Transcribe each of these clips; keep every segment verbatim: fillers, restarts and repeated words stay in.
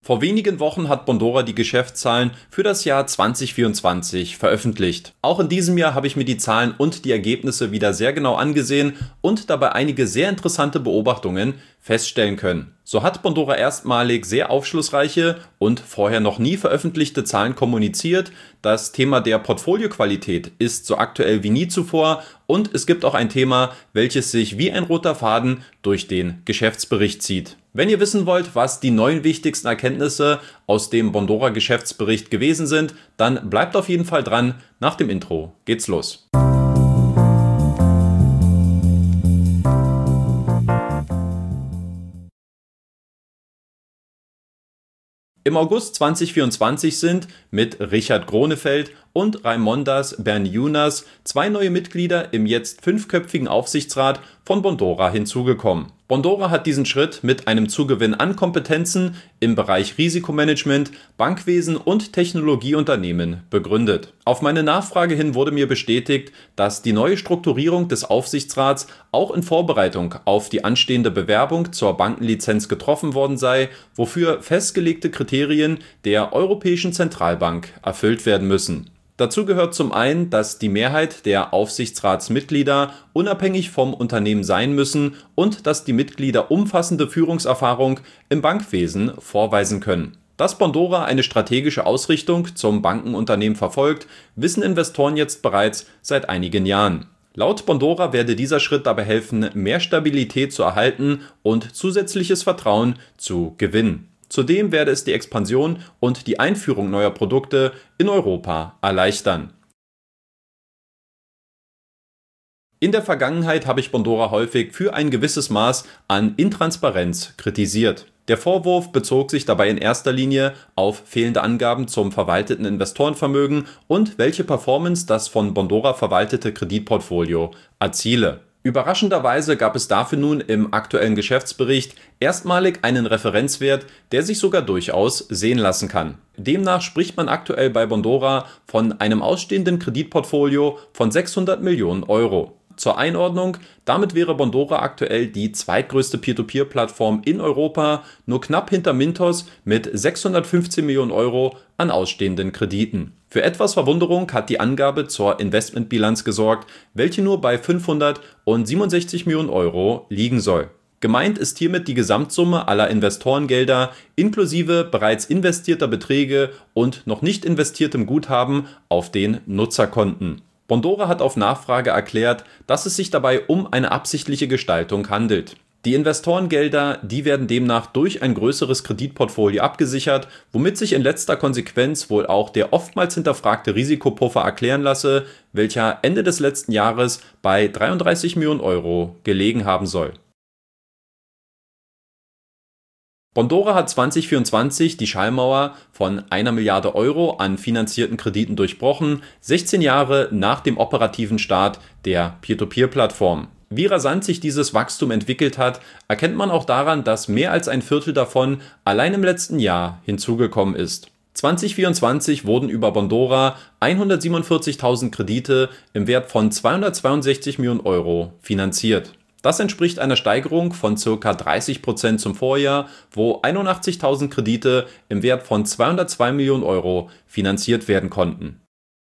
Vor wenigen Wochen hat Bondora die Geschäftszahlen für das Jahr zwanzig vierundzwanzig veröffentlicht. Auch in diesem Jahr habe ich mir die Zahlen und die Ergebnisse wieder sehr genau angesehen und dabei einige sehr interessante Beobachtungen feststellen können. So hat Bondora erstmalig sehr aufschlussreiche und vorher noch nie veröffentlichte Zahlen kommuniziert. Das Thema der Portfolioqualität ist so aktuell wie nie zuvor und es gibt auch ein Thema, welches sich wie ein roter Faden durch den Geschäftsbericht zieht. Wenn ihr wissen wollt, was die neun wichtigsten Erkenntnisse aus dem Bondora Geschäftsbericht gewesen sind, dann bleibt auf jeden Fall dran. Nach dem Intro geht's los. Im August zwanzig vierundzwanzig sind mit Richard Gronefeld und Raimondas Berniunas zwei neue Mitglieder im jetzt fünfköpfigen Aufsichtsrat von Bondora hinzugekommen. Bondora hat diesen Schritt mit einem Zugewinn an Kompetenzen im Bereich Risikomanagement, Bankwesen und Technologieunternehmen begründet. Auf meine Nachfrage hin wurde mir bestätigt, dass die neue Strukturierung des Aufsichtsrats auch in Vorbereitung auf die anstehende Bewerbung zur Bankenlizenz getroffen worden sei, wofür festgelegte Kriterien der Europäischen Zentralbank erfüllt werden müssen. Dazu gehört zum einen, dass die Mehrheit der Aufsichtsratsmitglieder unabhängig vom Unternehmen sein müssen und dass die Mitglieder umfassende Führungserfahrung im Bankwesen vorweisen können. Dass Bondora eine strategische Ausrichtung zum Bankenunternehmen verfolgt, wissen Investoren jetzt bereits seit einigen Jahren. Laut Bondora werde dieser Schritt dabei helfen, mehr Stabilität zu erhalten und zusätzliches Vertrauen zu gewinnen. Zudem werde es die Expansion und die Einführung neuer Produkte in Europa erleichtern. In der Vergangenheit habe ich Bondora häufig für ein gewisses Maß an Intransparenz kritisiert. Der Vorwurf bezog sich dabei in erster Linie auf fehlende Angaben zum verwalteten Investorenvermögen und welche Performance das von Bondora verwaltete Kreditportfolio erziele. Überraschenderweise gab es dafür nun im aktuellen Geschäftsbericht erstmalig einen Referenzwert, der sich sogar durchaus sehen lassen kann. Demnach spricht man aktuell bei Bondora von einem ausstehenden Kreditportfolio von sechshundert Millionen Euro. Zur Einordnung, damit wäre Bondora aktuell die zweitgrößte Peer-to-Peer-Plattform in Europa, nur knapp hinter Mintos mit sechshundertfünfzehn Millionen Euro an ausstehenden Krediten. Für etwas Verwunderung hat die Angabe zur Investmentbilanz gesorgt, welche nur bei fünfhundertsiebenundsechzig Millionen Euro liegen soll. Gemeint ist hiermit die Gesamtsumme aller Investorengelder inklusive bereits investierter Beträge und noch nicht investiertem Guthaben auf den Nutzerkonten. Bondora hat auf Nachfrage erklärt, dass es sich dabei um eine absichtliche Gestaltung handelt. Die Investorengelder, die werden demnach durch ein größeres Kreditportfolio abgesichert, womit sich in letzter Konsequenz wohl auch der oftmals hinterfragte Risikopuffer erklären lasse, welcher Ende des letzten Jahres bei dreiunddreißig Millionen Euro gelegen haben soll. Bondora hat zwanzig vierundzwanzig die Schallmauer von einer Milliarde Euro an finanzierten Krediten durchbrochen, sechzehn Jahre nach dem operativen Start der Peer-to-Peer-Plattform. Wie rasant sich dieses Wachstum entwickelt hat, erkennt man auch daran, dass mehr als ein Viertel davon allein im letzten Jahr hinzugekommen ist. zwanzig vierundzwanzig wurden über Bondora hundertsiebenundvierzigtausend Kredite im Wert von zweihundertzweiundsechzig Millionen Euro finanziert. Das entspricht einer Steigerung von ca. dreißig Prozent zum Vorjahr, wo einundachtzigtausend Kredite im Wert von zweihundertzwei Millionen Euro finanziert werden konnten.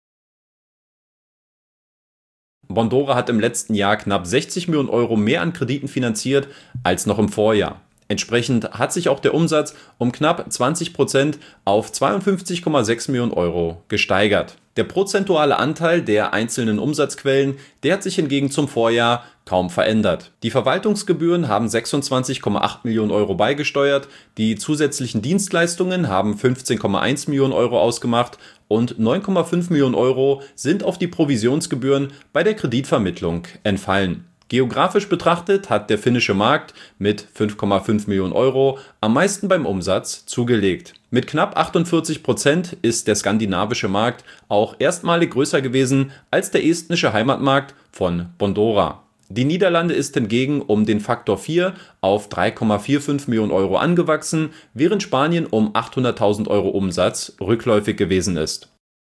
Bondora hat im letzten Jahr knapp sechzig Millionen Euro mehr an Krediten finanziert als noch im Vorjahr. Entsprechend hat sich auch der Umsatz um knapp zwanzig Prozent auf zweiundfünfzig Komma sechs Millionen Euro gesteigert. Der prozentuale Anteil der einzelnen Umsatzquellen, der hat sich hingegen zum Vorjahr kaum verändert. Die Verwaltungsgebühren haben sechsundzwanzig Komma acht Millionen Euro beigesteuert, die zusätzlichen Dienstleistungen haben fünfzehn Komma eins Millionen Euro ausgemacht und neun Komma fünf Millionen Euro sind auf die Provisionsgebühren bei der Kreditvermittlung entfallen. Geografisch betrachtet hat der finnische Markt mit fünf Komma fünf Millionen Euro am meisten beim Umsatz zugelegt. Mit knapp achtundvierzig Prozent ist der skandinavische Markt auch erstmalig größer gewesen als der estnische Heimatmarkt von Bondora. Die Niederlande ist hingegen um den Faktor vier auf drei Komma fünfundvierzig Millionen Euro angewachsen, während Spanien um achthunderttausend Euro Umsatz rückläufig gewesen ist.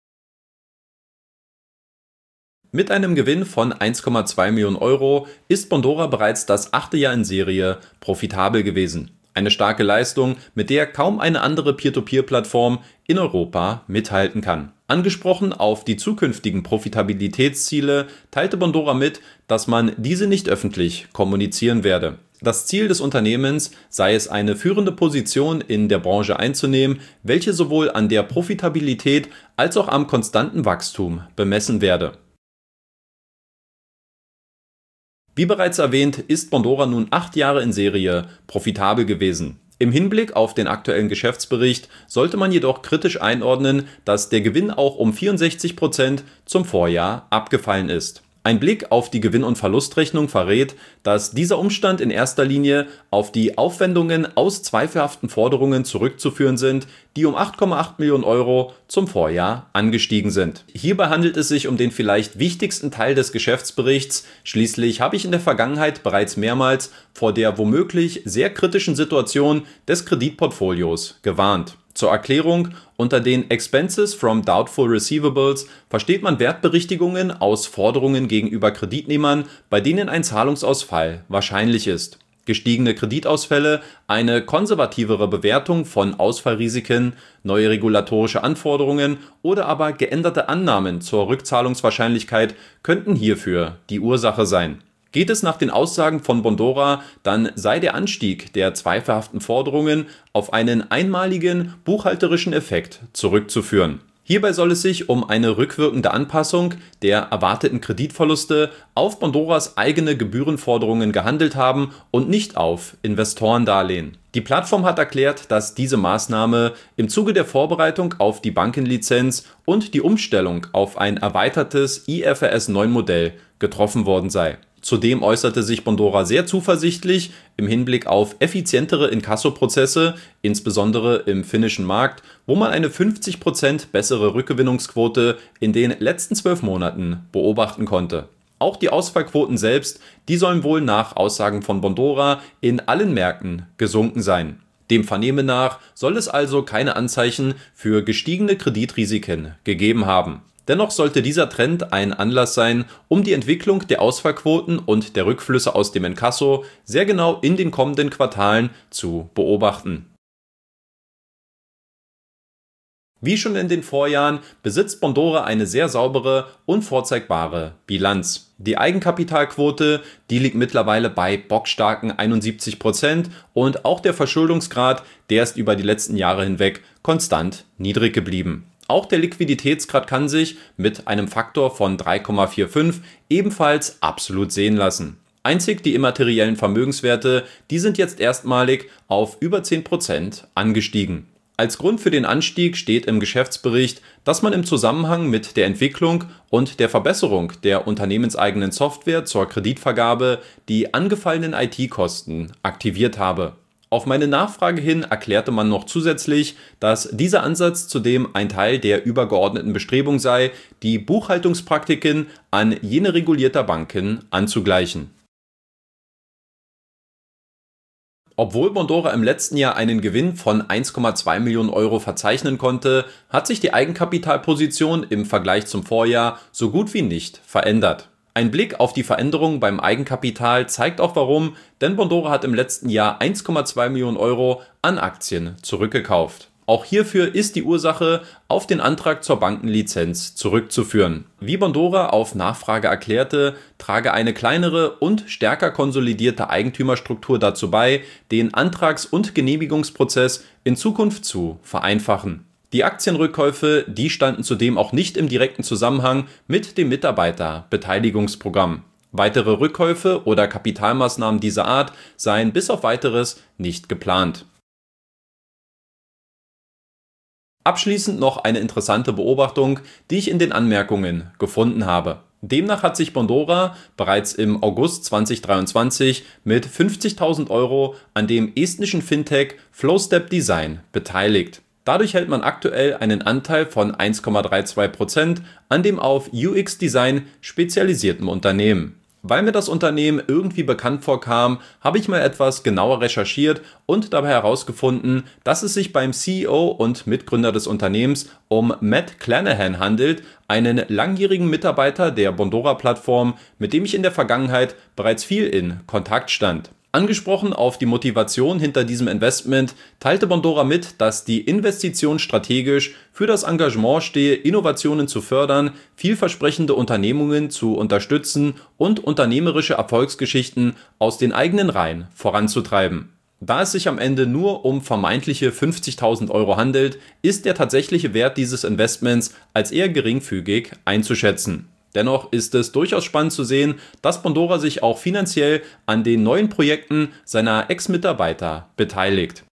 Mit einem Gewinn von eins Komma zwei Millionen Euro ist Bondora bereits das achte Jahr in Serie profitabel gewesen. Eine starke Leistung, mit der kaum eine andere Peer-to-Peer-Plattform in Europa mithalten kann. Angesprochen auf die zukünftigen Profitabilitätsziele teilte Bondora mit, dass man diese nicht öffentlich kommunizieren werde. Das Ziel des Unternehmens sei es, eine führende Position in der Branche einzunehmen, welche sowohl an der Profitabilität als auch am konstanten Wachstum bemessen werde. Wie bereits erwähnt, ist Bondora nun acht Jahre in Serie profitabel gewesen. Im Hinblick auf den aktuellen Geschäftsbericht sollte man jedoch kritisch einordnen, dass der Gewinn auch um vierundsechzig Prozent zum Vorjahr abgefallen ist. Ein Blick auf die Gewinn- und Verlustrechnung verrät, dass dieser Umstand in erster Linie auf die Aufwendungen aus zweifelhaften Forderungen zurückzuführen sind, die um acht Komma acht Millionen Euro zum Vorjahr angestiegen sind. Hierbei handelt es sich um den vielleicht wichtigsten Teil des Geschäftsberichts. Schließlich habe ich in der Vergangenheit bereits mehrmals vor der womöglich sehr kritischen Situation des Kreditportfolios gewarnt. Zur Erklärung: Unter den Expenses from Doubtful Receivables versteht man Wertberichtigungen aus Forderungen gegenüber Kreditnehmern, bei denen ein Zahlungsausfall wahrscheinlich ist. Gestiegene Kreditausfälle, eine konservativere Bewertung von Ausfallrisiken, neue regulatorische Anforderungen oder aber geänderte Annahmen zur Rückzahlungswahrscheinlichkeit könnten hierfür die Ursache sein. Geht es nach den Aussagen von Bondora, dann sei der Anstieg der zweifelhaften Forderungen auf einen einmaligen buchhalterischen Effekt zurückzuführen. Hierbei soll es sich um eine rückwirkende Anpassung der erwarteten Kreditverluste auf Bondoras eigene Gebührenforderungen gehandelt haben und nicht auf Investorendarlehen. Die Plattform hat erklärt, dass diese Maßnahme im Zuge der Vorbereitung auf die Bankenlizenz und die Umstellung auf ein erweitertes I F R S neun Modell getroffen worden sei. Zudem äußerte sich Bondora sehr zuversichtlich im Hinblick auf effizientere Inkassoprozesse, insbesondere im finnischen Markt, wo man eine fünfzig Prozent bessere Rückgewinnungsquote in den letzten zwölf Monaten beobachten konnte. Auch die Ausfallquoten selbst, die sollen wohl nach Aussagen von Bondora in allen Märkten gesunken sein. Dem Vernehmen nach soll es also keine Anzeichen für gestiegene Kreditrisiken gegeben haben. Dennoch sollte dieser Trend ein Anlass sein, um die Entwicklung der Ausfallquoten und der Rückflüsse aus dem Inkasso sehr genau in den kommenden Quartalen zu beobachten. Wie schon in den Vorjahren besitzt Bondora eine sehr saubere und vorzeigbare Bilanz. Die Eigenkapitalquote, die liegt mittlerweile bei bockstarken einundsiebzig Prozent und auch der Verschuldungsgrad, der ist über die letzten Jahre hinweg konstant niedrig geblieben. Auch der Liquiditätsgrad kann sich mit einem Faktor von drei Komma fünfundvierzig ebenfalls absolut sehen lassen. Einzig die immateriellen Vermögenswerte, die sind jetzt erstmalig auf über zehn Prozent angestiegen. Als Grund für den Anstieg steht im Geschäftsbericht, dass man im Zusammenhang mit der Entwicklung und der Verbesserung der unternehmenseigenen Software zur Kreditvergabe die angefallenen I T-Kosten aktiviert habe. Auf meine Nachfrage hin erklärte man noch zusätzlich, dass dieser Ansatz zudem ein Teil der übergeordneten Bestrebung sei, die Buchhaltungspraktiken an jene regulierter Banken anzugleichen. Obwohl Bondora im letzten Jahr einen Gewinn von eins Komma zwei Millionen Euro verzeichnen konnte, hat sich die Eigenkapitalposition im Vergleich zum Vorjahr so gut wie nicht verändert. Ein Blick auf die Veränderungen beim Eigenkapital zeigt auch warum, denn Bondora hat im letzten Jahr eins Komma zwei Millionen Euro an Aktien zurückgekauft. Auch hierfür ist die Ursache auf den Antrag zur Bankenlizenz zurückzuführen. Wie Bondora auf Nachfrage erklärte, trage eine kleinere und stärker konsolidierte Eigentümerstruktur dazu bei, den Antrags- und Genehmigungsprozess in Zukunft zu vereinfachen. Die Aktienrückkäufe, die standen zudem auch nicht im direkten Zusammenhang mit dem Mitarbeiterbeteiligungsprogramm. Weitere Rückkäufe oder Kapitalmaßnahmen dieser Art seien bis auf Weiteres nicht geplant. Abschließend noch eine interessante Beobachtung, die ich in den Anmerkungen gefunden habe. Demnach hat sich Bondora bereits im August zweitausenddreiundzwanzig mit fünfzigtausend Euro an dem estnischen Fintech Flowstep Design beteiligt. Dadurch hält man aktuell einen Anteil von eins Komma zweiunddreißig Prozent an dem auf U X-Design spezialisierten Unternehmen. Weil mir das Unternehmen irgendwie bekannt vorkam, habe ich mal etwas genauer recherchiert und dabei herausgefunden, dass es sich beim C E O und Mitgründer des Unternehmens um Matt Clanahan handelt, einen langjährigen Mitarbeiter der Bondora-Plattform, mit dem ich in der Vergangenheit bereits viel in Kontakt stand. Angesprochen auf die Motivation hinter diesem Investment teilte Bondora mit, dass die Investition strategisch für das Engagement stehe, Innovationen zu fördern, vielversprechende Unternehmungen zu unterstützen und unternehmerische Erfolgsgeschichten aus den eigenen Reihen voranzutreiben. Da es sich am Ende nur um vermeintliche fünfzigtausend Euro handelt, ist der tatsächliche Wert dieses Investments als eher geringfügig einzuschätzen. Dennoch ist es durchaus spannend zu sehen, dass Bondora sich auch finanziell an den neuen Projekten seiner Ex-Mitarbeiter beteiligt.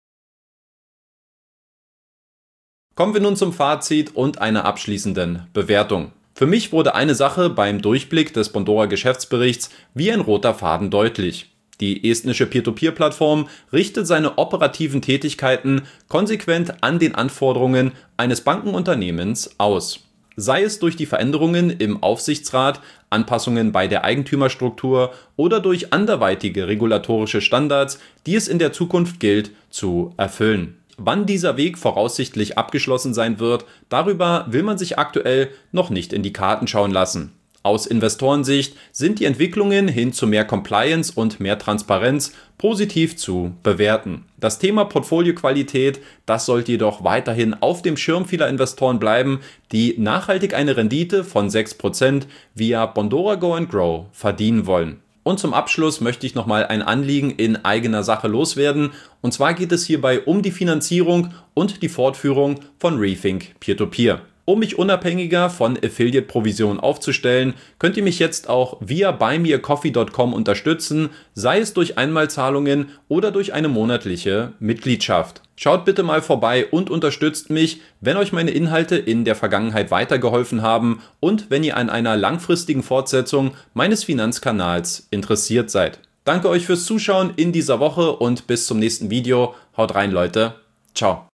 Kommen wir nun zum Fazit und einer abschließenden Bewertung. Für mich wurde eine Sache beim Durchblick des Bondora-Geschäftsberichts wie ein roter Faden deutlich. Die estnische Peer-to-Peer-Plattform richtet seine operativen Tätigkeiten konsequent an den Anforderungen eines Bankenunternehmens aus. Sei es durch die Veränderungen im Aufsichtsrat, Anpassungen bei der Eigentümerstruktur oder durch anderweitige regulatorische Standards, die es in der Zukunft gilt zu erfüllen. Wann dieser Weg voraussichtlich abgeschlossen sein wird, darüber will man sich aktuell noch nicht in die Karten schauen lassen. Aus Investorensicht sind die Entwicklungen hin zu mehr Compliance und mehr Transparenz positiv zu bewerten. Das Thema Portfolioqualität, das sollte jedoch weiterhin auf dem Schirm vieler Investoren bleiben, die nachhaltig eine Rendite von sechs Prozent via Bondora Go and Grow verdienen wollen. Und zum Abschluss möchte ich nochmal ein Anliegen in eigener Sache loswerden. Und zwar geht es hierbei um die Finanzierung und die Fortführung von Rethink Peer-to-Peer. Um mich unabhängiger von Affiliate-Provisionen aufzustellen, könnt ihr mich jetzt auch via buy me a coffee punkt com unterstützen, sei es durch Einmalzahlungen oder durch eine monatliche Mitgliedschaft. Schaut bitte mal vorbei und unterstützt mich, wenn euch meine Inhalte in der Vergangenheit weitergeholfen haben und wenn ihr an einer langfristigen Fortsetzung meines Finanzkanals interessiert seid. Danke euch fürs Zuschauen in dieser Woche und bis zum nächsten Video. Haut rein, Leute. Ciao.